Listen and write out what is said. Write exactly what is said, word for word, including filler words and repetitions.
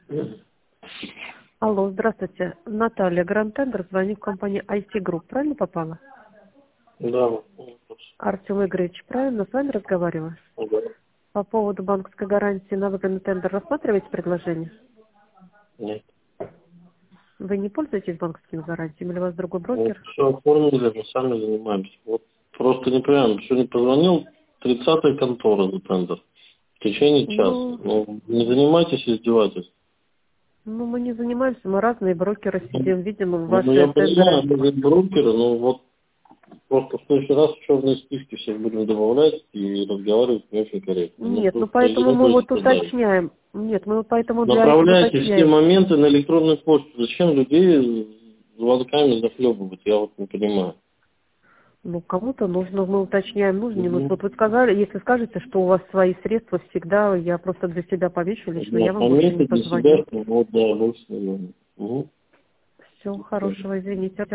Алло, здравствуйте. Наталья, Гранд Тендер, звоню в компанию ай ти Group. Правильно попала? Да. Артем Игоревич, правильно с вами разговариваю? Да. По поводу банковской гарантии на выгодный тендер рассматриваете предложение? Нет. Вы не пользуетесь банковскими гарантиями или у вас другой Вот брокер? все оформили, мы сами занимаемся. Вот просто не понимаю, сегодня позвонил тридцатая контора за тендер. В течение часа. Ну, Ну, не занимайтесь издевательством. ну, мы не занимаемся, мы разные брокеры сидим, видим Ну, ну, ваши я понимаю, тендеры. мы же брокеры, но вот просто в следующий раз в черные списки всех будем добавлять и разговаривать не очень корректно. Ну, Нет, ну просто я поэтому не мы буду вот сказать. уточняем. Нет, мы поэтому для этого Направляйте все уточняем. моменты на электронную почту. Зачем людей звонками захлебывать, я вот не понимаю. Ну, кому-то нужно, мы уточняем, нужно, не нужно. Угу. Вот вы сказали, если скажете, что у вас свои средства всегда, я просто для себя повешу лично, Да, я вам больше не пометить для себя, позвоню. что вот, да, больше не нужно. Угу. Всего хорошего, извините.